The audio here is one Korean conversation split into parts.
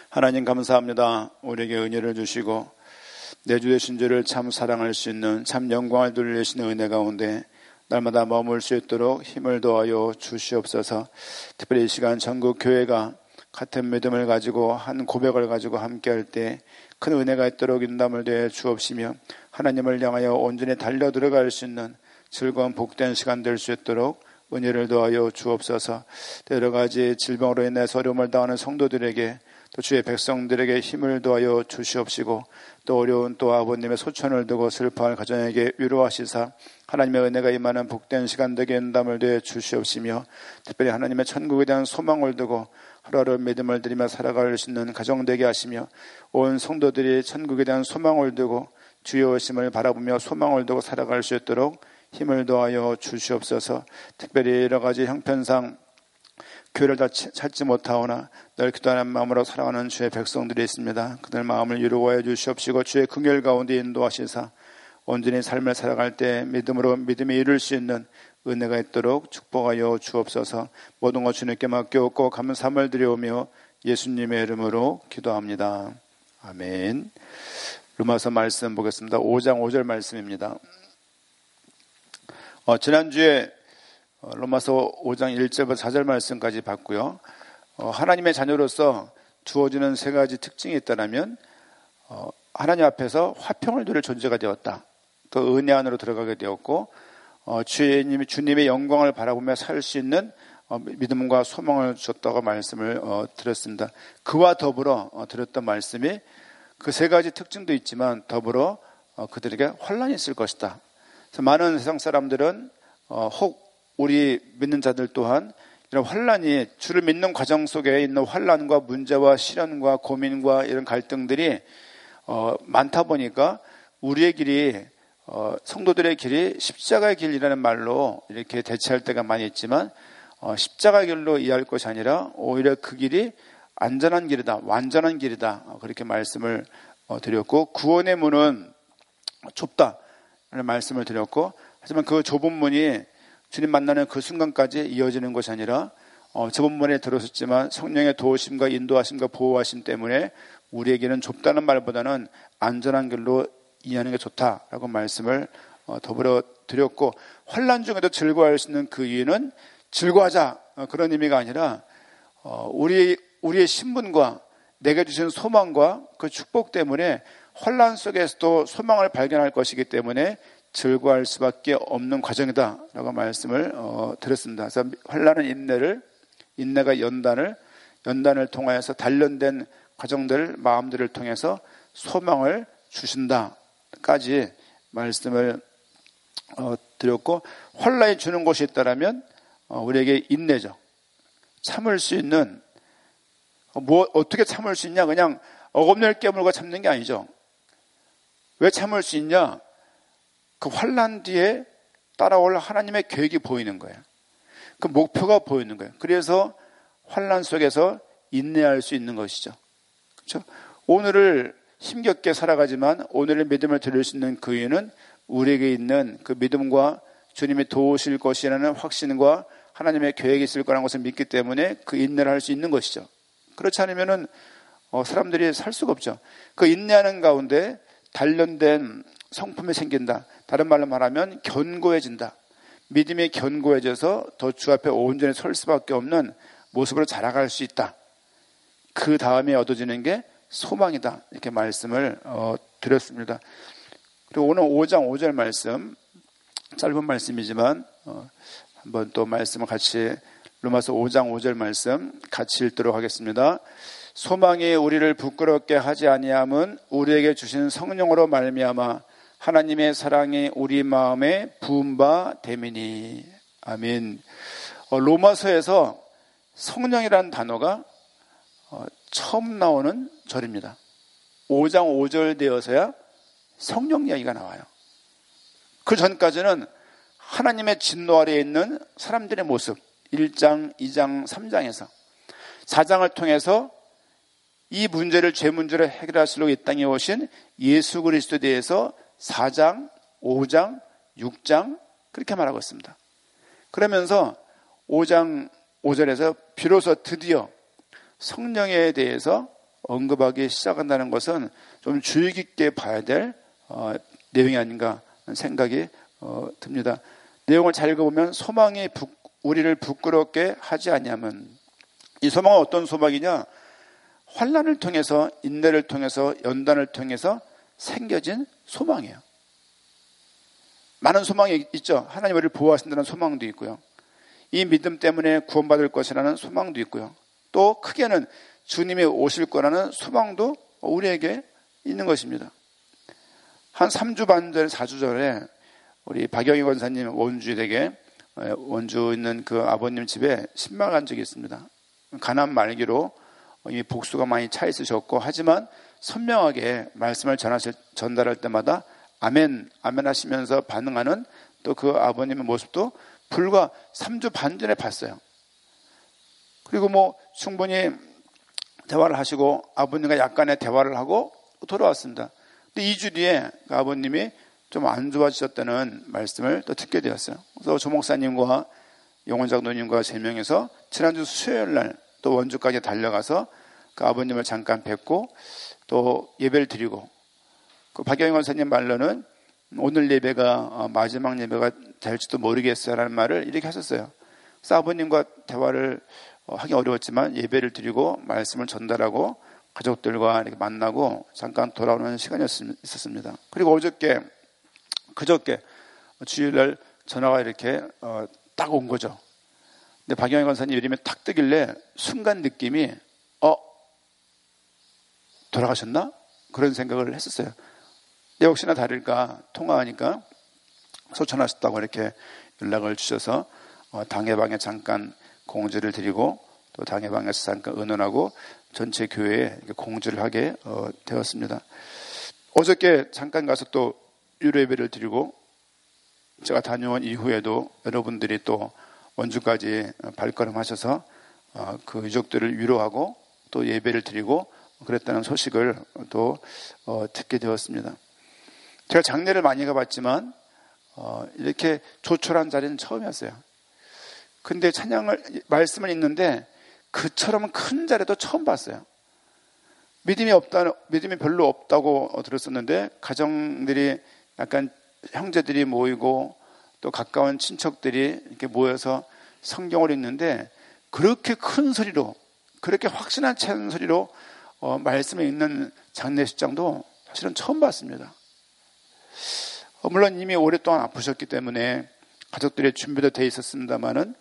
하나님 감사합니다. 우리에게 은혜를 주시고 내 주 되신 주를 참 사랑할 수 있는 참 영광을 돌리시는 은혜 가운데 날마다 머물 수 있도록 힘을 더하여 주시옵소서. 특별히 이 시간 전국 교회가 같은 믿음을 가지고 한 고백을 가지고 함께할 때 큰 은혜가 있도록 인담을 대해 주옵시며 하나님을 향하여 온전히 달려 들어갈 수 있는 즐거운 복된 시간 될 수 있도록 은혜를 더하여 주옵소서. 여러 가지 질병으로 인해 어려움을 당하는 성도들에게 또 주의 백성들에게 힘을 더하여 주시옵시고 또 어려운 또 아버님의 소천을 두고 슬퍼할 가정에게 위로하시사 하나님의 은혜가 임하는 복된 시간 되게 인담을 대해 주시옵시며 특별히 하나님의 천국에 대한 소망을 두고 하루하루 믿음을 드리며 살아갈 수 있는 가정 되게 하시며 온 성도들이 천국에 대한 소망을 두고 주의 오심을 바라보며 소망을 두고 살아갈 수 있도록 힘을 더하여 주시옵소서. 특별히 여러 가지 형편상 교회를 다 찾지 못하오나 늘 기도하는 마음으로 살아가는 주의 백성들이 있습니다. 그들 마음을 위로하여 주시옵시고 주의 긍휼 가운데 인도하시사 온전히 삶을 살아갈 때 믿음으로 믿음이 이룰 수 있는 은혜가 있도록 축복하여 주옵소서. 모든 것 주님께 맡겨오고 감사함을 드려오며 예수님의 이름으로 기도합니다. 아멘. 로마서 말씀 보겠습니다. 5장 5절 말씀입니다. 지난주에 로마서 5장 1절부터 4절 말씀까지 봤고요. 하나님의 자녀로서 주어지는 세 가지 특징이 있다면 하나님 앞에서 화평을 누릴 존재가 되었다. 또 은혜 안으로 들어가게 되었고 주님의 영광을 바라보며 살 수 있는 믿음과 소망을 줬다고 말씀을 드렸습니다. 그와 더불어 드렸던 말씀이 그 세 가지 특징도 있지만 더불어 그들에게 환난이 있을 것이다. 그래서 많은 세상 사람들은 혹 우리 믿는 자들 또한 이런 환난이 주를 믿는 과정 속에 있는 환난과 문제와 시련과 고민과 이런 갈등들이 많다 보니까 우리의 길이 성도들의 길이 십자가의 길이라는 말로 이렇게 대체할 때가 많이 있지만 십자가의 길로 이해할 것이 아니라 오히려 그 길이 안전한 길이다, 완전한 길이다 그렇게 말씀을 드렸고 구원의 문은 좁다라는 말씀을 드렸고 하지만 그 좁은 문이 주님 만나는 그 순간까지 이어지는 것이 아니라 저번 번에 들었었지만 성령의 도우심과 인도하심과 보호하심 때문에 우리에게는 좁다는 말보다는 안전한 길로 이해하는 게 좋다라고 말씀을 더불어 드렸고 환난 중에도 즐거워할 수 있는 그 이유는 즐거워하자 그런 의미가 아니라 우리의 신분과 내게 주신 소망과 그 축복 때문에 환난 속에서도 소망을 발견할 것이기 때문에 즐거워할 수밖에 없는 과정이다라고 말씀을 드렸습니다. 그래서 환난은 인내가 연단을 통하여서 단련된 과정들, 마음들을 통해서 소망을 주신다까지 말씀을 드렸고 환난이 주는 것이 있다라면 우리에게 인내죠. 참을 수 있는 어떻게 참을 수 있냐? 그냥 어금니를 깨물고 참는 게 아니죠. 왜 참을 수 있냐? 그 환난 뒤에 따라올 하나님의 계획이 보이는 거예요. 그 목표가 보이는 거예요. 그래서 환난 속에서 인내할 수 있는 것이죠. 그렇죠? 오늘을 힘겹게 살아가지만 오늘의 믿음을 드릴 수 있는 그 이유는 우리에게 있는 그 믿음과 주님이 도우실 것이라는 확신과 하나님의 계획이 있을 거라는 것을 믿기 때문에 그 인내를 할 수 있는 것이죠. 그렇지 않으면은 사람들이 살 수가 없죠. 그 인내하는 가운데 단련된 성품이 생긴다. 다른 말로 말하면 견고해진다. 믿음이 견고해져서 더 주 앞에 온전히 설 수밖에 없는 모습으로 자라갈 수 있다. 그 다음에 얻어지는 게 소망이다. 이렇게 말씀을 드렸습니다. 그리고 오늘 5장 5절 말씀, 짧은 말씀이지만 한번 또 말씀을 같이 로마서 5장 5절 말씀 같이 읽도록 하겠습니다. 소망이 우리를 부끄럽게 하지 아니함은 우리에게 주신 성령으로 말미암아 하나님의 사랑이 우리 마음에 부은 바 됨이니. 아멘. 로마서에서 성령이라는 단어가 처음 나오는 절입니다. 5장 5절 되어서야 성령 이야기가 나와요. 그 전까지는 하나님의 진노 아래에 있는 사람들의 모습 1장, 2장, 3장에서 4장을 통해서 이 문제를 죄 문제를 해결하시려고 이 땅에 오신 예수 그리스도에 대해서 4장, 5장, 6장 그렇게 말하고 있습니다. 그러면서 5장 5절에서 비로소 드디어 성령에 대해서 언급하기 시작한다는 것은 좀 주의 깊게 봐야 될 내용이 아닌가 하는 생각이 듭니다. 내용을 잘 읽어보면 소망이 우리를 부끄럽게 하지 아니하면, 이 소망은 어떤 소망이냐? 환난을 통해서, 인내를 통해서, 연단을 통해서 생겨진 소망이에요. 많은 소망이 있죠. 하나님 우리를 보호하신다는 소망도 있고요. 이 믿음 때문에 구원받을 것이라는 소망도 있고요. 또 크게는 주님이 오실 거라는 소망도 우리에게 있는 것입니다. 한 3주 반 전에 4주 전에 우리 박영희 권사님 원주에 원주 있는 그 아버님 집에 신방 간 적이 있습니다. 가난 말기로 이미 복수가 많이 차 있으셨고, 하지만 선명하게 말씀을 전달할 때마다 아멘, 아멘 하시면서 반응하는 또 그 아버님의 모습도 불과 3주 반 전에 봤어요. 그리고 충분히 대화를 하시고 아버님과 약간의 대화를 하고 돌아왔습니다. 근데 2주 뒤에 그 아버님이 좀 안 좋아지셨다는 말씀을 또 듣게 되었어요. 그래서 조 목사님과 용원 장로님과 3명이서 지난주 수요일 날 또 원주까지 달려가서 그 아버님을 잠깐 뵙고 또 예배를 드리고, 그 박영희 권사님 말로는 오늘 예배가 마지막 예배가 될지도 모르겠어요라는 말을 이렇게 하셨어요. 그래서 아버님과 대화를 하기 어려웠지만 예배를 드리고 말씀을 전달하고 가족들과 이렇게 만나고 잠깐 돌아오는 시간이 있었습니다. 그리고 그저께 주일날 전화가 이렇게 딱 온 거죠. 근데 박영희 권사님 이름이 탁 뜨길래 순간 느낌이 돌아가셨나? 그런 생각을 했었어요. 역시나 다를까 통화하니까 소천하셨다고 이렇게 연락을 주셔서 당회방에 잠깐 공지를 드리고 또 당회방에서 잠깐 의논하고 전체 교회에 공지를 하게 되었습니다. 어저께 잠깐 가서 또 유료 예배를 드리고, 제가 다녀온 이후에도 여러분들이 또 원주까지 발걸음하셔서 그 유족들을 위로하고 또 예배를 드리고 그랬다는 소식을 또 듣게 되었습니다. 제가 장례를 많이 가봤지만 이렇게 조촐한 자리는 처음이었어요. 근데 말씀을 읽는데 그처럼 큰 자리도 처음 봤어요. 믿음이 별로 없다고 들었었는데 가정들이 약간 형제들이 모이고 또 가까운 친척들이 이렇게 모여서 성경을 읽는데 그렇게 큰 소리로, 그렇게 확신한 찬 소리로 말씀을 읽는 장례식장도 사실은 처음 봤습니다. 물론 이미 오랫동안 아프셨기 때문에 가족들의 준비도 돼 있었습니다만은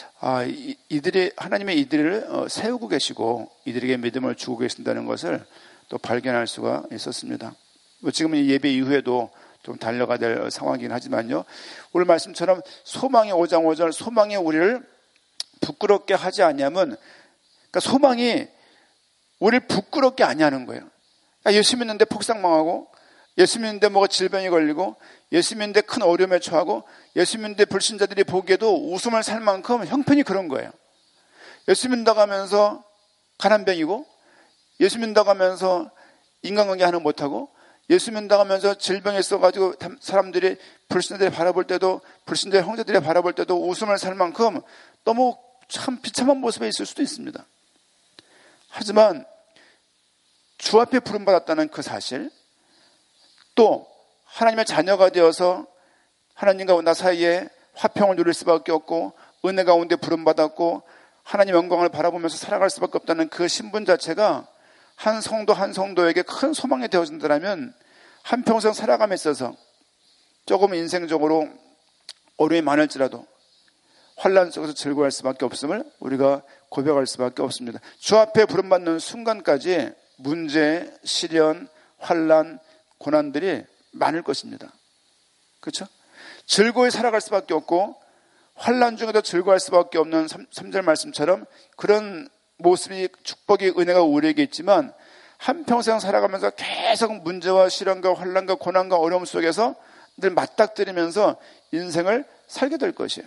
하나님의 이들을 세우고 계시고 이들에게 믿음을 주고 계신다는 것을 또 발견할 수가 있었습니다. 지금은 이 예배 이후에도 좀 달려가야 될 상황이긴 하지만요. 오늘 말씀처럼 소망의 5장 5절, 소망이 우리를 부끄럽게 하지 아니하면, 그러니까 소망이 우리를 부끄럽게 아니하는 거예요. 예수 믿는데 폭삭망하고, 예수 믿는데 뭐가 질병이 걸리고, 예수 믿는데 큰 어려움에 처하고, 예수 믿는데 불신자들이 보기에도 웃음을 살 만큼 형편이 그런 거예요. 예수 믿는다고 하면서 가난병이고, 예수 믿는다고 하면서 인간관계 하나 못하고, 예수 믿는다고 하면서 질병에 있어가지고 사람들이 불신자들이 바라볼 때도, 불신자 형제들이 바라볼 때도 웃음을 살 만큼 너무 참 비참한 모습에 있을 수도 있습니다. 하지만 주 앞에 부름받았다는 그 사실, 또 하나님의 자녀가 되어서 하나님과 나 사이에 화평을 누릴 수밖에 없고 은혜 가운데 부름받았고 하나님 영광을 바라보면서 살아갈 수밖에 없다는 그 신분 자체가 한 성도 한 성도에게 큰 소망이 되어진다면 한평생 살아감에 있어서 조금 인생적으로 어려움이 많을지라도 환난 속에서 즐거워할 수밖에 없음을 우리가 고백할 수밖에 없습니다. 주 앞에 부름받는 순간까지 문제, 시련, 환난, 고난들이 많을 것입니다. 그렇죠? 즐거이 살아갈 수밖에 없고 환난 중에도 즐거워할 수밖에 없는 3절 말씀처럼 그런 모습이, 축복이, 은혜가 우리에게 있지만 한평생 살아가면서 계속 문제와 시련과 환난과 고난과 어려움 속에서 늘 맞닥뜨리면서 인생을 살게 될 것이에요.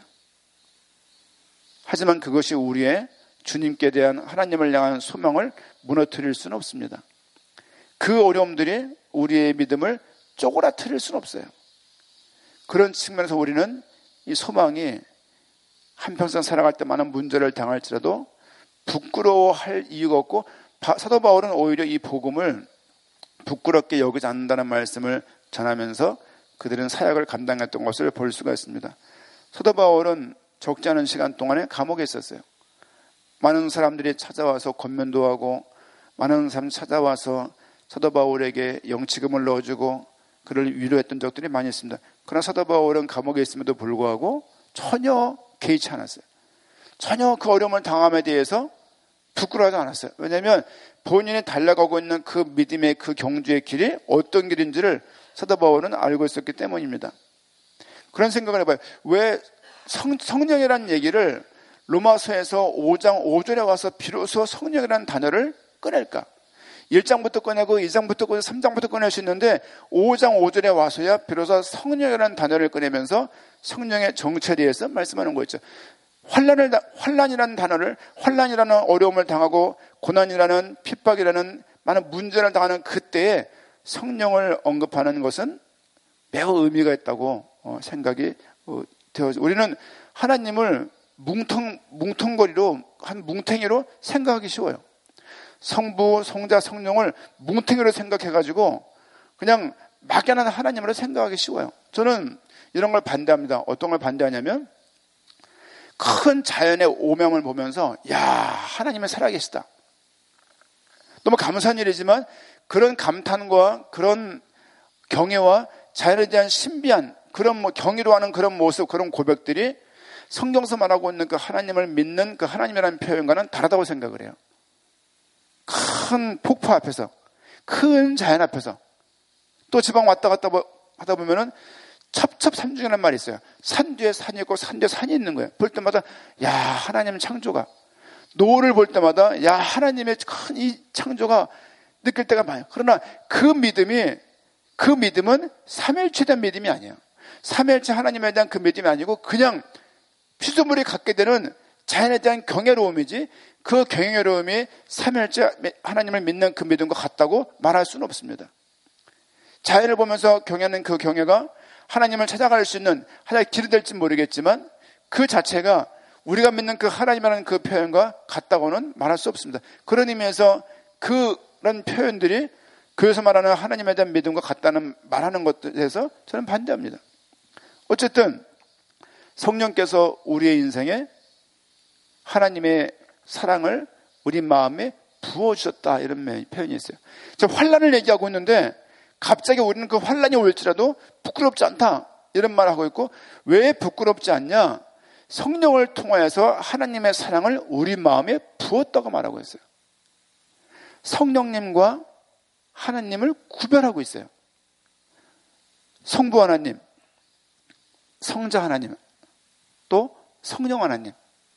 하지만 그것이 우리의 주님께 대한 하나님을 향한 소망을 무너뜨릴 수는 없습니다. 그 어려움들이 우리의 믿음을 쪼그라뜨릴 수는 없어요. 그런 측면에서 우리는 이 소망이 한평생 살아갈 때 많은 문제를 당할지라도 부끄러워할 이유가 없고 사도 바울은 오히려 이 복음을 부끄럽게 여기지 않는다는 말씀을 전하면서 그들은 사역을 감당했던 것을 볼 수가 있습니다. 사도 바울은 적지 않은 시간 동안에 감옥에 있었어요. 많은 사람들이 찾아와서 권면도 하고 많은 사람이 찾아와서 사도 바울에게 영치금을 넣어주고 그를 위로했던 적들이 많이 있습니다. 그러나 사도 바울은 감옥에 있음에도 불구하고 전혀 개의치 않았어요. 전혀 그 어려움을 당함에 대해서 부끄러워하지 않았어요. 왜냐하면 본인이 달려가고 있는 그 믿음의 그 경주의 길이 어떤 길인지를 사도 바울은 알고 있었기 때문입니다. 그런 생각을 해봐요. 왜 성령이라는 얘기를 로마서에서 5장 5절에 와서 비로소 성령이라는 단어를 꺼낼까? 1장부터 꺼내고 2장부터 꺼내고 3장부터 꺼낼 수 있는데 5장 5절에 와서야 비로소 성령이라는 단어를 꺼내면서 성령의 정체에 대해서 말씀하는 거였죠. 환난이라는 단어를, 환난이라는 어려움을 당하고 고난이라는 핍박이라는 많은 문제를 당하는 그때에 성령을 언급하는 것은 매우 의미가 있다고 생각이 되어져. 우리는 하나님을 뭉텅거리로, 한 뭉탱이로 생각하기 쉬워요. 성부, 성자, 성령을 뭉탱이로 생각해가지고 그냥 막연한 하나님으로 생각하기 쉬워요. 저는 이런 걸 반대합니다. 어떤 걸 반대하냐면 큰 자연의 오명을 보면서 야, 하나님은 살아계시다. 너무 감사한 일이지만 그런 감탄과 그런 경외와 자연에 대한 신비한 그런 경이로워하는 그런 모습, 그런 고백들이 성경에서 말하고 있는 그 하나님을 믿는 그 하나님이라는 표현과는 다르다고 생각을 해요. 큰 폭포 앞에서, 큰 자연 앞에서, 또 지방 왔다 갔다 하다 보면은 첩첩산중이라는 말이 있어요. 산 뒤에 산이 있고 산 뒤에 산이 있는 거예요. 볼 때마다 야, 하나님 창조가, 노을을 볼 때마다 야, 하나님의 큰 이 창조가 느낄 때가 많아요. 그러나 그 믿음은 삼위일체에 대한 믿음이 아니에요. 삼위일체 하나님에 대한 그 믿음이 아니고 그냥 피조물이 갖게 되는 자연에 대한 경외로움이지, 그 경외로움이 삼위일체 하나님을 믿는 그 믿음과 같다고 말할 수는 없습니다. 자연을 보면서 경외하는 그 경외가 하나님을 찾아갈 수 있는 하나의 길이 될지 모르겠지만 그 자체가 우리가 믿는 그 하나님이라는 그 표현과 같다고는 말할 수 없습니다. 그런 의미에서 그런 표현들이 교회에서 말하는 하나님에 대한 믿음과 같다는 말하는 것에 대해서 저는 반대합니다. 어쨌든 성령께서 우리의 인생에 하나님의 사랑을 우리 마음에 부어주셨다, 이런 표현이 있어요. 지금 환난을 얘기하고 있는데 갑자기 우리는 그 환난이 올지라도 부끄럽지 않다, 이런 말을 하고 있고, 왜 부끄럽지 않냐? 성령을 통하여서 하나님의 사랑을 우리 마음에 부었다고 말하고 있어요. 성령님과 하나님을 구별하고 있어요. 성부 하나님, 성자 하나님, 또 성령 하나님.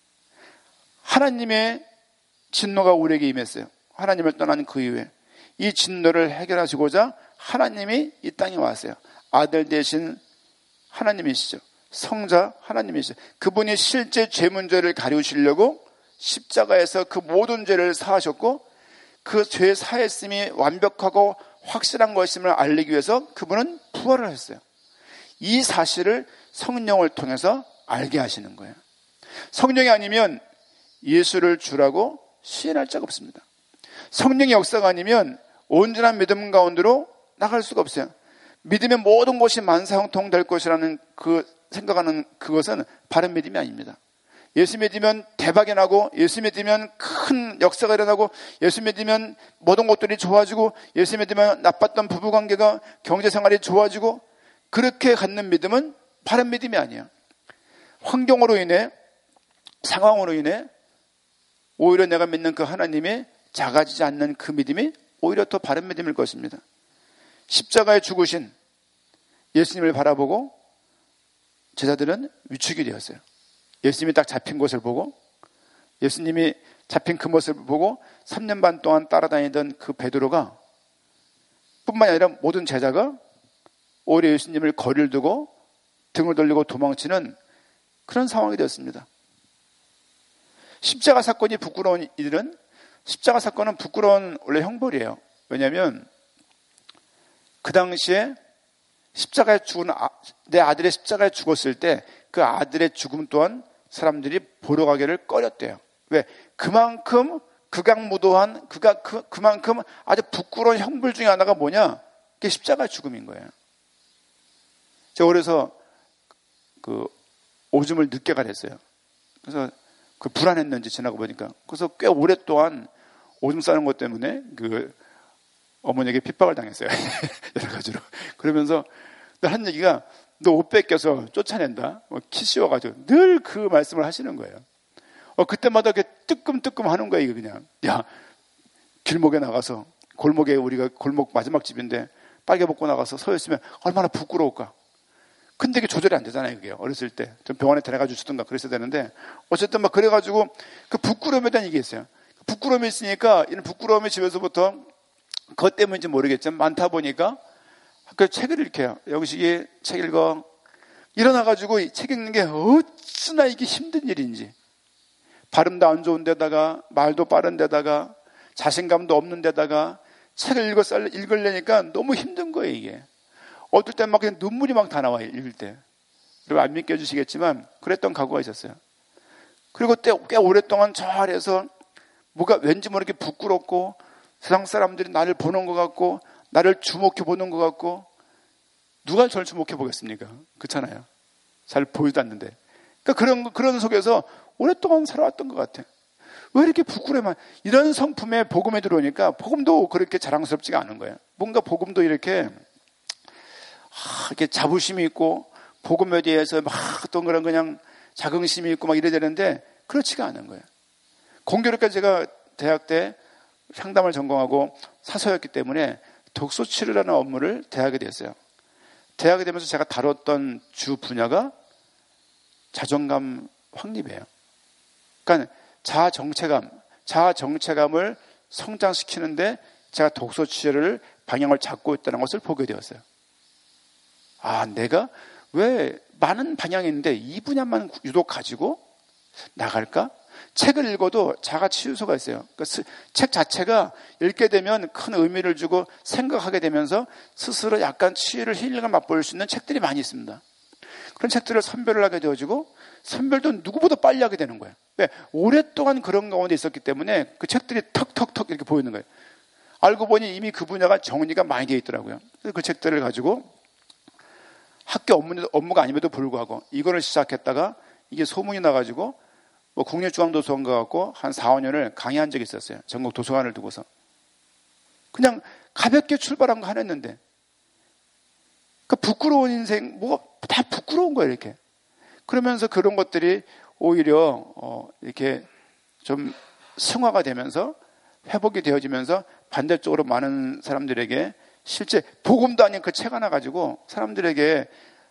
하나님의 진노가 우리에게 임했어요. 하나님을 떠난 그 이후에 이 진노를 해결하시고자 하나님이 이 땅에 왔어요. 아들 대신 하나님이시죠. 성자 하나님이시죠. 그분이 실제 죄 문제를 가리우시려고 십자가에서 그 모든 죄를 사하셨고, 그 죄 사했음이 완벽하고 확실한 것임을 알리기 위해서 그분은 부활을 했어요. 이 사실을 성령을 통해서 알게 하시는 거예요. 성령이 아니면 예수를 주라고 시인할 자가 없습니다. 성령의 역사가 아니면 온전한 믿음 가운데로 나갈 수가 없어요. 믿음의 모든 것이 만사형통 될 것이라는 그 생각하는 그것은 바른 믿음이 아닙니다. 예수 믿으면 대박이 나고, 예수 믿으면 큰 역사가 일어나고, 예수 믿으면 모든 것들이 좋아지고, 예수 믿으면 나빴던 부부관계가, 경제생활이 좋아지고, 그렇게 갖는 믿음은 바른 믿음이 아니에요. 환경으로 인해, 상황으로 인해 오히려 내가 믿는 그 하나님이 작아지지 않는 그 믿음이 오히려 더 바른 믿음일 것입니다. 십자가에 죽으신 예수님을 바라보고 제자들은 위축이 되었어요. 예수님이 딱 잡힌 것을 보고, 예수님이 잡힌 그 모습을 보고 3년 반 동안 따라다니던 그 베드로가, 뿐만 아니라 모든 제자가 오히려 예수님을 거리를 두고 등을 돌리고 도망치는 그런 상황이 되었습니다. 십자가 사건이 부끄러운 이들은, 십자가 사건은 부끄러운 원래 형벌이에요. 왜냐하면 그 당시에 십자가에 죽은 내 아들의 십자가에 죽었을 때 그 아들의 죽음 또한 사람들이 보러 가기를 꺼렸대요. 왜? 그만큼 극악무도한 그만큼 아주 부끄러운 형벌 중에 하나가 뭐냐? 그게 십자가 죽음인 거예요. 제가 그래서 그 오줌을 늦게 가랬어요. 그래서 그 불안했는지 지나고 보니까 그래서 꽤 오랫동안 오줌 싸는 것 때문에 그 어머니에게 핍박을 당했어요. 여러 가지로. 그러면서 한 얘기가 너 옷 뺏겨서 쫓아낸다. 키 씌워가지고 늘 그 말씀을 하시는 거예요. 그때마다 이렇게 뜨끔뜨끔 하는 거예요. 이거 그냥. 야, 길목에 나가서 골목에 우리가 골목 마지막 집인데 빨개 벗고 나가서 서 있으면 얼마나 부끄러울까. 근데 이게 조절이 안 되잖아요. 그게 어렸을 때 좀 병원에 데려가 주시던가 그랬어야 되는데 어쨌든 막 그래가지고 그 부끄러움에 대한 얘기 있어요. 부끄러움이 있으니까 이런 부끄러움이 집에서부터 그것 때문인지 모르겠지만 많다 보니까 학교에 책을 읽혀요. 영식이 책 읽어. 일어나가지고 책 읽는 게 어찌나 이게 힘든 일인지. 발음도 안 좋은 데다가 말도 빠른 데다가 자신감도 없는 데다가 책을 읽으려니까 너무 힘든 거예요. 이게 어떨 땐 막 그냥 눈물이 막 다 나와요. 읽을 때. 여러분 안 믿겨주시겠지만 그랬던 각오가 있었어요. 그리고 꽤 오랫동안 저 아래에서 뭐가 왠지 모르게 부끄럽고 세상 사람들이 나를 보는 것 같고 나를 주목해 보는 것 같고 누가 저를 주목해 보겠습니까? 그렇잖아요. 잘 보이도 않는데. 그러니까 그런 속에서 오랫동안 살아왔던 것 같아요. 왜 이렇게 부끄러워만 이런 성품에 복음에 들어오니까 복음도 그렇게 자랑스럽지가 않은 거예요. 뭔가 복음도 이렇게 자부심이 있고 복음에 대해서 막 어떤 그런 그냥 자긍심이 있고 막 이래야 되는데 그렇지가 않은 거예요. 공교롭게 제가 대학 때 상담을 전공하고 사서였기 때문에 독서 치료라는 업무를 대학에 됐어요. 대학에 되면서 제가 다뤘던 주 분야가 자존감 확립이에요. 그러니까 자아 정체감을 성장시키는데 제가 독서 치료를 방향을 잡고 있다는 것을 보게 되었어요. 내가 왜 많은 방향이 있는데 이 분야만 유독 가지고 나갈까? 책을 읽어도 자가 치유소가 있어요. 그러니까 책 자체가 읽게 되면 큰 의미를 주고 생각하게 되면서 스스로 약간 치유를 힐링을 맛볼 수 있는 책들이 많이 있습니다. 그런 책들을 선별을 하게 되어지고 선별도 누구보다 빨리 하게 되는 거예요. 왜? 오랫동안 그런 가운데 있었기 때문에 그 책들이 턱턱턱 이렇게 보이는 거예요. 알고 보니 이미 그 분야가 정리가 많이 되어 있더라고요. 그래서 그 책들을 가지고 학교 업무가 아님에도 불구하고 이거를 시작했다가 이게 소문이 나가지고 국립중앙도서관 가갖고 한 4, 5년을 강의한 적이 있었어요. 전국 도서관을 두고서. 그냥 가볍게 출발한 거 하나 했는데. 부끄러운 인생, 다 부끄러운 거예요, 이렇게. 그러면서 그런 것들이 오히려, 이렇게 좀 승화가 되면서 회복이 되어지면서 반대쪽으로 많은 사람들에게 실제 복음도 아닌 그 책 하나 가지고 사람들에게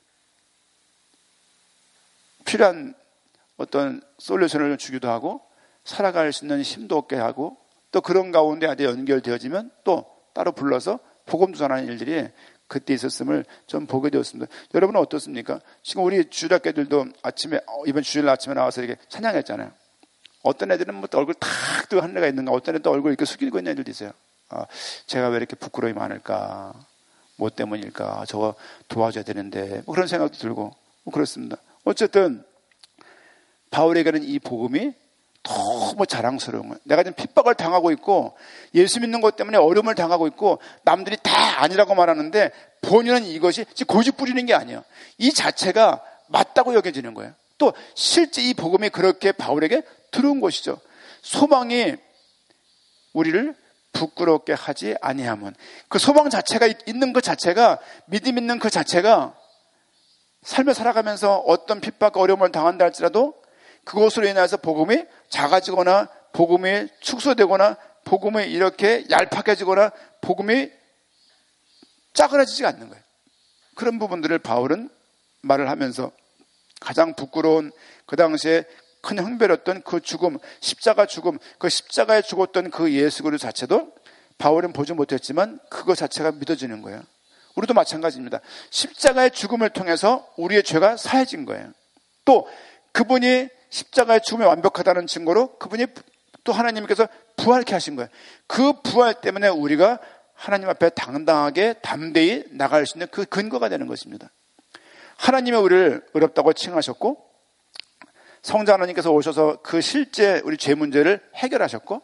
필요한 어떤 솔루션을 주기도 하고 살아갈 수 있는 힘도 얻게 하고 또 그런 가운데 아주 연결되어지면 또 따로 불러서 복음도 전하는 일들이 그때 있었음을 좀 보게 되었습니다. 여러분은 어떻습니까? 지금 우리 주일학교들도 아침에 이번 주일 아침에 나와서 이렇게 찬양했잖아요. 어떤 애들은 뭐 얼굴 탁 뜨고 한 애가 있는가, 어떤 애도 얼굴 이렇게 숙이고 있는 애들도 있어요. 제가 왜 이렇게 부끄러움이 많을까? 뭐 때문일까? 저거 도와줘야 되는데 그런 생각도 들고 그렇습니다. 어쨌든 바울에게는 이 복음이 너무 자랑스러운 거예요. 내가 지금 핍박을 당하고 있고 예수 믿는 것 때문에 어려움을 당하고 있고 남들이 다 아니라고 말하는데 본인은 이것이 고집 부리는 게 아니에요. 이 자체가 맞다고 여겨지는 거예요. 또 실제 이 복음이 그렇게 바울에게 들어온 것이죠. 소망이 우리를 부끄럽게 하지 아니하면 그 소망 자체가 있는 것 자체가 믿음 있는 그 자체가 삶을 살아가면서 어떤 핍박과 어려움을 당한다 할지라도 그것으로 인해서 복음이 작아지거나 복음이 축소되거나 복음이 이렇게 얄팍해지거나 복음이 짜그라지지 않는 거예요. 그런 부분들을 바울은 말을 하면서 가장 부끄러운 그 당시에 큰 형벌이었던 그 죽음, 십자가 죽음, 그 십자가에 죽었던 그 예수 그리스도 자체도 바울은 보지 못했지만 그것 자체가 믿어지는 거예요. 우리도 마찬가지입니다. 십자가의 죽음을 통해서 우리의 죄가 사해진 거예요. 또 그분이 십자가의 죽음이 완벽하다는 증거로 그분이 또 하나님께서 부활케 하신 거예요. 그 부활 때문에 우리가 하나님 앞에 당당하게 담대히 나갈 수 있는 그 근거가 되는 것입니다. 하나님의 우리를 의롭다고 칭하셨고 성자 하나님께서 오셔서 그 실제 우리 죄 문제를 해결하셨고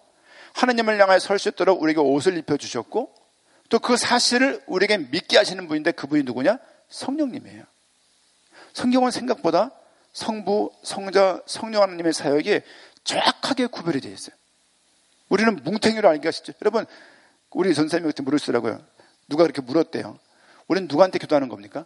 하나님을 향해 설 수 있도록 우리에게 옷을 입혀주셨고 또 그 사실을 우리에게 믿게 하시는 분인데 그분이 누구냐? 성령님이에요. 성경은 생각보다 성부, 성자, 성령 하나님의 사역이 정확하게 구별이 되어 있어요. 우리는 뭉탱이로 알게 하시죠. 여러분, 우리 전사님이 그때 물으시더라고요. 누가 그렇게 물었대요. 우리는 누구한테 기도하는 겁니까?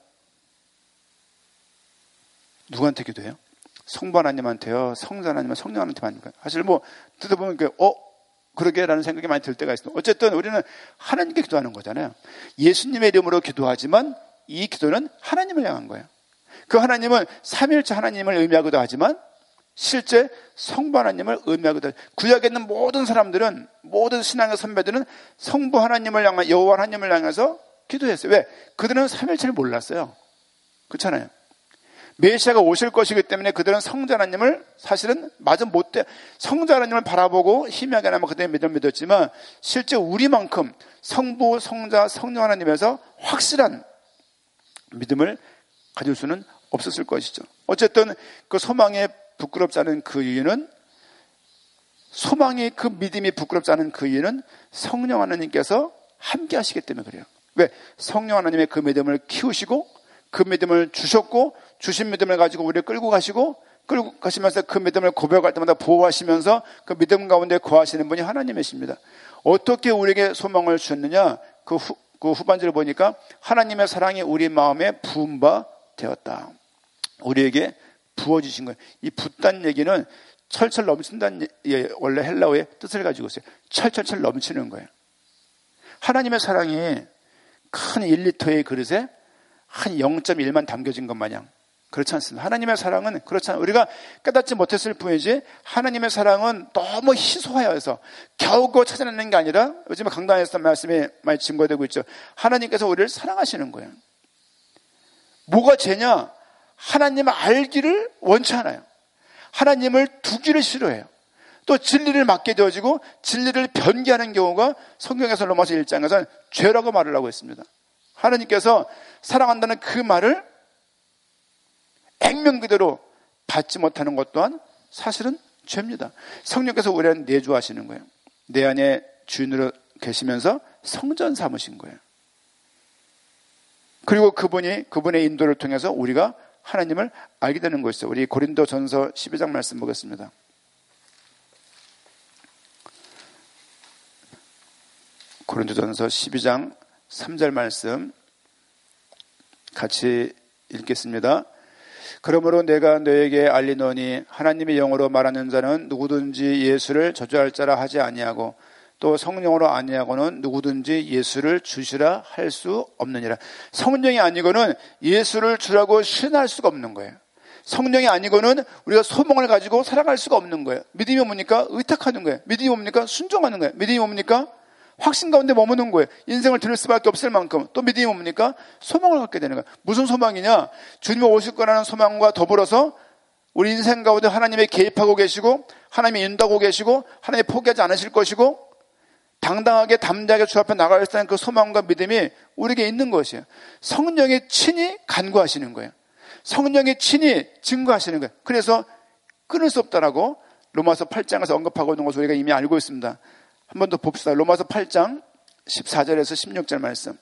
누구한테 기도해요? 성부 하나님한테요, 성자 하나님, 성령 하나님한테. 사실 뭐 듣다 보면 그러게 라는 생각이 많이 들 때가 있어요. 어쨌든 우리는 하나님께 기도하는 거잖아요. 예수님의 이름으로 기도하지만 이 기도는 하나님을 향한 거예요. 그 하나님은 삼위일체 하나님을 의미하기도 하지만 실제 성부 하나님을 의미하기도 하죠. 구약에 있는 모든 사람들은, 모든 신앙의 선배들은 성부 하나님을 향한, 여호와 하나님을 향해서 기도했어요. 왜? 그들은 삼위일체를 몰랐어요. 그렇잖아요. 메시아가 오실 것이기 때문에 그들은 성자 하나님을 사실은 마저 못돼, 성자 하나님을 바라보고 희미하게나마 그들의 믿음을 믿었지만 실제 우리만큼 성부, 성자, 성령 하나님에서 확실한 믿음을 가질 수는 없었을 것이죠. 어쨌든 그 소망에 부끄럽지 않은 그 이유는, 소망이 그 믿음이 부끄럽지 않은 그 이유는 성령 하나님께서 함께 하시기 때문에 그래요. 왜? 성령 하나님의 그 믿음을 키우시고 그 믿음을 주셨고 주신 믿음을 가지고 우리를 끌고 가시면서 그 믿음을 고백할 때마다 보호하시면서 그 믿음 가운데 거하시는 분이 하나님이십니다. 어떻게 우리에게 소망을 주셨느냐? 그 후반절을 보니까 하나님의 사랑이 우리 마음에 부은 바 되었다. 우리에게 부어주신 거예요. 이 붓다는 얘기는 철철 넘친다는, 원래 헬라어의 뜻을 가지고 있어요. 철철철 넘치는 거예요. 하나님의 사랑이 큰 1리터의 그릇에 한 0.1만 담겨진 것 마냥 그렇지 않습니다. 하나님의 사랑은 그렇지 않아요. 우리가 깨닫지 못했을 뿐이지 하나님의 사랑은 너무 희소하여서 겨우겨우 찾아내는 게 아니라 요즘에 강단에서 말씀이 많이 증거되고 있죠. 하나님께서 우리를 사랑하시는 거예요. 뭐가 죄냐? 하나님을 알기를 원치 않아요. 하나님을 두기를 싫어해요. 또 진리를 맡게 되어지고 진리를 변개하는 경우가 성경에서 로마서 1장에서는 죄라고 말을 하고 있습니다. 하나님께서 사랑한다는 그 말을 액면 그대로 받지 못하는 것 또한 사실은 죄입니다. 성령께서 우리를 내주하시는 거예요. 내 안에 주인으로 계시면서 성전 삼으신 거예요. 그리고 그분의 인도를 통해서 우리가 하나님을 알게 되는 것이죠. 우리 고린도전서 12장 말씀 보겠습니다. 고린도전서 12장 3절 말씀 같이 읽겠습니다. 그러므로 내가 너에게 알리노니 하나님의 영으로 말하는 자는 누구든지 예수를 저주할 자라 하지 아니하고 또 성령으로 아니하고는 누구든지 예수를 주시라 할 수 없느니라. 성령이 아니고는 예수를 주라고 신할 수가 없는 거예요. 성령이 아니고는 우리가 소망을 가지고 살아갈 수가 없는 거예요. 믿음이 뭡니까? 의탁하는 거예요. 믿음이 뭡니까? 순종하는 거예요. 믿음이 뭡니까? 확신 가운데 머무는 거예요. 인생을 드릴 수밖에 없을 만큼. 또 믿음이 뭡니까? 소망을 갖게 되는 거예요. 무슨 소망이냐? 주님이 오실 거라는 소망과 더불어서 우리 인생 가운데 하나님이 개입하고 계시고 하나님이 인도하고 계시고 하나님이 포기하지 않으실 것이고 당당하게 담대하게 주 앞에 나갈 수 있는 그 소망과 믿음이 우리에게 있는 것이에요. 성령이 친히 간구하시는 거예요. 성령이 친히 증거하시는 거예요. 그래서 끊을 수 없다라고 로마서 8장에서 언급하고 있는 것을 우리가 이미 알고 있습니다. 한 번 더 봅시다. 로마서 8장 14절에서 16절 말씀.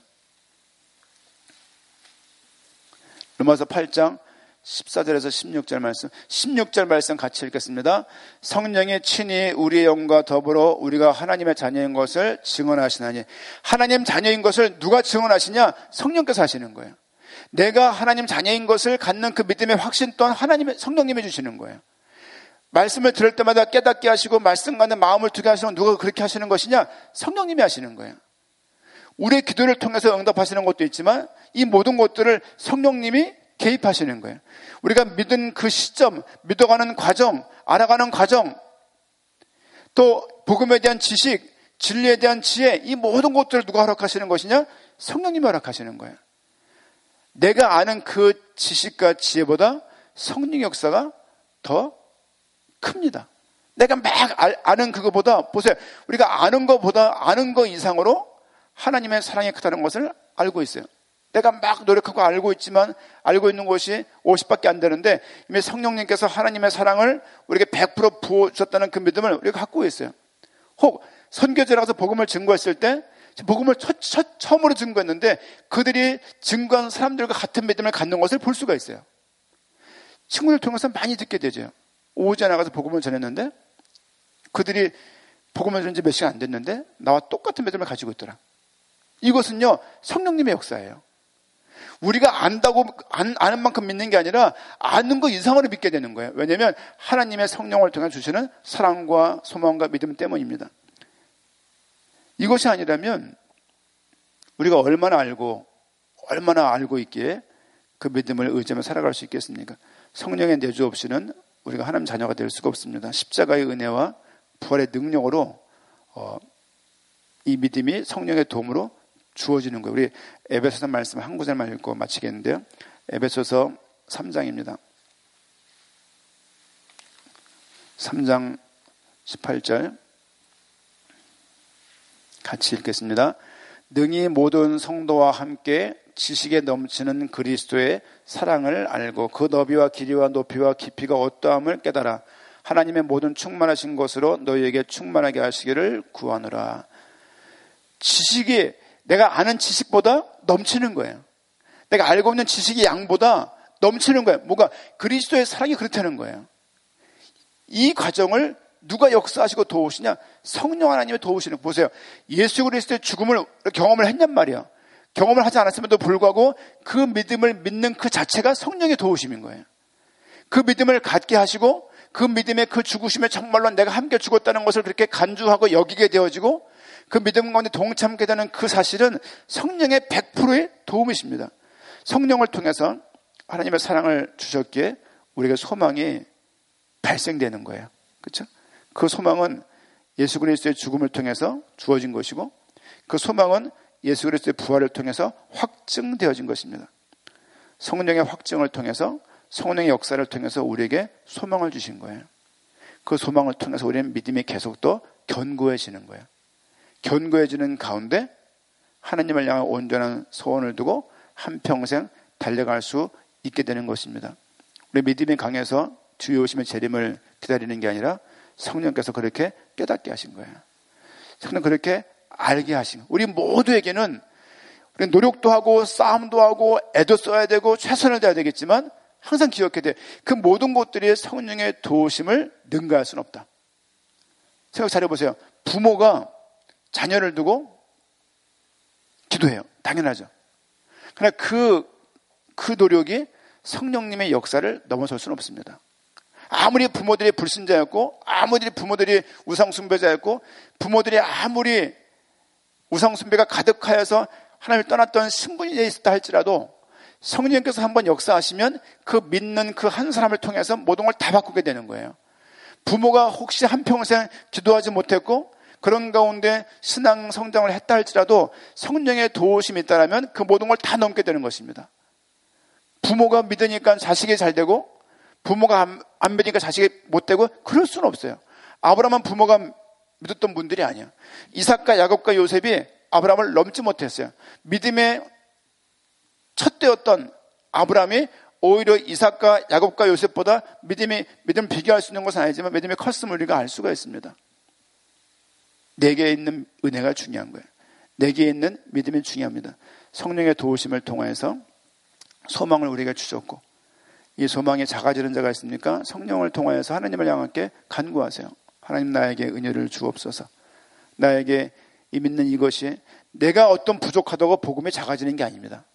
로마서 8장 14절에서 16절 말씀. 16절 말씀 같이 읽겠습니다. 성령이 친히 우리의 영과 더불어 우리가 하나님의 자녀인 것을 증언하시나니. 하나님 자녀인 것을 누가 증언하시냐? 성령께서 하시는 거예요. 내가 하나님 자녀인 것을 갖는 그 믿음의 확신 또한 하나님의 성령님이 주시는 거예요. 말씀을 들을 때마다 깨닫게 하시고 말씀 가는 마음을 두게 하시는 건 누가 그렇게 하시는 것이냐? 성령님이 하시는 거예요. 우리의 기도를 통해서 응답하시는 것도 있지만 이 모든 것들을 성령님이 개입하시는 거예요. 우리가 믿은 그 시점, 믿어가는 과정, 알아가는 과정, 또 복음에 대한 지식, 진리에 대한 지혜, 이 모든 것들을 누가 허락하시는 것이냐? 성령님이 허락하시는 거예요. 내가 아는 그 지식과 지혜보다 성령 역사가 더 큽니다. 내가 막 아는 그거보다, 보세요. 우리가 아는 것보다 아는 것 이상으로 하나님의 사랑이 크다는 것을 알고 있어요. 내가 막 노력하고 알고 있지만 알고 있는 것이 50밖에 안 되는데 이미 성령님께서 하나님의 사랑을 우리에게 100% 부어주셨다는 그 믿음을 우리가 갖고 있어요. 혹 선교제 나가서 복음을 증거했을 때 복음을 처음으로 증거했는데 그들이 증거한 사람들과 같은 믿음을 갖는 것을 볼 수가 있어요. 친구들 통해서 많이 듣게 되죠. 오후에 나가서 복음을 전했는데 그들이 복음을 전한 지 몇 시간 안 됐는데 나와 똑같은 믿음을 가지고 있더라. 이것은요, 성령님의 역사예요. 우리가 아는 만큼 믿는 게 아니라 아는 거 이상으로 믿게 되는 거예요. 왜냐하면 하나님의 성령을 통해 주시는 사랑과 소망과 믿음 때문입니다. 이것이 아니라면 우리가 얼마나 알고 있기에 그 믿음을 의지하며 살아갈 수 있겠습니까? 성령의 내주 없이는 우리가 하나님 자녀가 될 수가 없습니다. 십자가의 은혜와 부활의 능력으로 이 믿음이 성령의 도움으로 주어지는 거예요. 우리 에베소서 말씀 한 구절만 읽고 마치겠는데요. 에베소서 3장입니다. 3장 18절 같이 읽겠습니다. 능히 모든 성도와 함께 지식에 넘치는 그리스도의 사랑을 알고 그 너비와 길이와 높이와 깊이가 어떠함을 깨달아 하나님의 모든 충만하신 것으로 너희에게 충만하게 하시기를 구하노라. 지식이 내가 아는 지식보다 넘치는 거예요. 내가 알고 있는 지식의 양보다 넘치는 거예요. 뭐가 그리스도의 사랑이 그렇다는 거예요. 이 과정을 누가 역사하시고 도우시냐? 성령 하나님이 도우시는 거. 보세요. 예수 그리스도의 죽음을 경험을 했냔 말이야. 경험을 하지 않았음에도 불구하고 그 믿음을 믿는 그 자체가 성령의 도우심인 거예요. 그 믿음을 갖게 하시고 그 믿음의 그 죽으심에 정말로 내가 함께 죽었다는 것을 그렇게 간주하고 여기게 되어지고 그 믿음 가운데 동참하게 되는 그 사실은 성령의 100%의 도움이십니다. 성령을 통해서 하나님의 사랑을 주셨기에 우리가 소망이 발생되는 거예요. 그렇죠? 그 소망은 예수 그리스도의 죽음을 통해서 주어진 것이고 그 소망은 예수 그리스도의 부활을 통해서 확증되어진 것입니다. 성령의 확증을 통해서 성령의 역사를 통해서 우리에게 소망을 주신 거예요. 그 소망을 통해서 우리는 믿음이 계속 더 견고해지는 거예요. 견고해지는 가운데 하나님을 향한 온전한 소원을 두고 한평생 달려갈 수 있게 되는 것입니다. 우리 믿음이 강해서 주의 오심의 재림을 기다리는 게 아니라 성령께서 그렇게 깨닫게 하신 거예요. 성령 그렇게 알게 하신 거예요. 우리 모두에게는 우리 노력도 하고 싸움도 하고 애도 써야 되고 최선을 다해야 되겠지만 항상 기억해야 돼. 그 모든 것들이 성령의 도우심을 능가할 수는 없다. 생각 잘 해보세요. 부모가 자녀를 두고 기도해요. 당연하죠. 그러나 그 노력이 성령님의 역사를 넘어설 수는 없습니다. 아무리 부모들이 불신자였고 아무리 부모들이 우상숭배자였고 부모들이 아무리 우상숭배가 가득하여서 하나님을 떠났던 신분이 있었다 할지라도 성령께서 한번 역사하시면 그 믿는 그 한 사람을 통해서 모든 걸 다 바꾸게 되는 거예요. 부모가 혹시 한평생 기도하지 못했고 그런 가운데 신앙 성장을 했다 할지라도 성령의 도우심이 있다면 그 모든 걸 다 넘게 되는 것입니다. 부모가 믿으니까 자식이 잘 되고 부모가 안 믿으니까 자식이 못 되고 그럴 수는 없어요. 아브라함은 부모가 믿었던 분들이 아니야. 이삭과 야곱과 요셉이 아브라함을 넘지 못했어요. 믿음의 첫 때였던 아브라함이 오히려 이삭과 야곱과 요셉보다 믿음을 비교할 수 있는 것은 아니지만 믿음이 컸음을 우리가 알 수가 있습니다. 내게 있는 은혜가 중요한 거예요. 내게 있는 믿음이 중요합니다. 성령의 도우심을 통해서 소망을 우리가 주셨고 이 소망이 작아지는 자가 있습니까? 성령을 통하여서 하나님을 향하게 간구하세요. 하나님 나에게 은혜를 주옵소서. 나에게 이 믿는 이것이 내가 어떤 부족하다고 복음이 작아지는 게 아닙니다.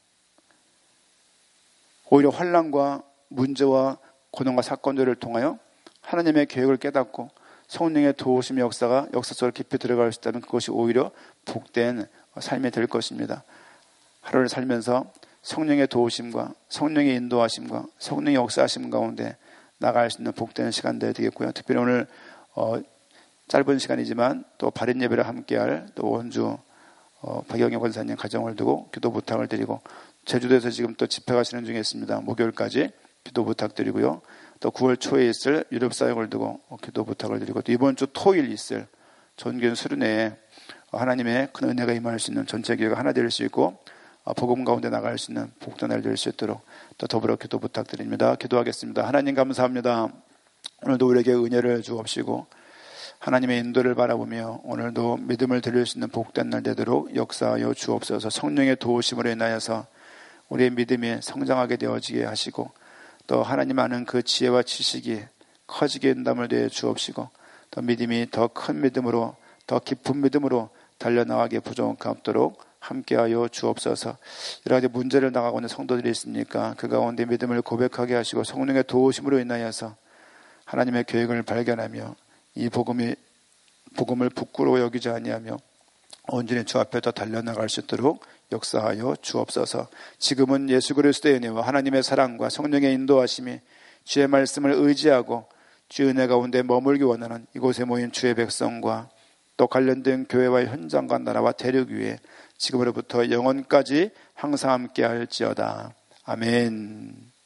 오히려 환난과 문제와 고난과 사건들을 통하여 하나님의 계획을 깨닫고 성령의 도우심의 역사가 역사 속으로 깊이 들어갈 수 있다면 그것이 오히려 복된 삶이 될 것입니다. 하루를 살면서 성령의 도우심과 성령의 인도하심과 성령의 역사하심 가운데 나갈 수 있는 복된 시간들이 되겠고요. 특별히 오늘 짧은 시간이지만 또 바른 예배를 함께할 또 원주 박영애 권사님 가정을 두고 기도 부탁을 드리고 제주도에서 지금 또 집회가 진행 중에 있습니다. 목요일까지 기도 부탁드리고요. 또 9월 초에 있을 유럽 사역을 두고 기도 부탁을 드리고 또 이번 주 토요일 있을 전교인 수련회에 하나님의 큰 은혜가 임할 수 있는 전체 교회가 하나 될 수 있고 복음 가운데 나갈 수 있는 복된 날 될 수 있도록 또 더불어 기도 부탁드립니다. 기도하겠습니다. 하나님 감사합니다. 오늘도 우리에게 은혜를 주옵시고 하나님의 인도를 바라보며 오늘도 믿음을 드릴 수 있는 복된 날 되도록 역사하여 주옵소서. 성령의 도우심으로 인하여서 우리의 믿음이 성장하게 되어지게 하시고 또 하나님 아는 그 지혜와 지식이 커지게 된담을 되어 주옵시고 또 믿음이 더 큰 믿음으로 더 깊은 믿음으로 달려나가게 부족함 없도록 함께하여 주옵소서. 여러 가지 문제를 나가고 있는 성도들이 있으니까 그 가운데 믿음을 고백하게 하시고 성령의 도우심으로 인하여서 하나님의 계획을 발견하며 이 복음을 부끄러워 여기지 아니하며 온전히 주 앞에 더 달려나갈 수 있도록 역사하여 주옵소서. 지금은 예수 그리스도의 은혜와 하나님의 사랑과 성령의 인도하심이 주의 말씀을 의지하고 주의 은혜 가운데 머물기 원하는 이곳에 모인 주의 백성과 또 관련된 교회와 현장과 나라와 대륙 위에 지금으로부터 영원까지 항상 함께 할지어다. 아멘.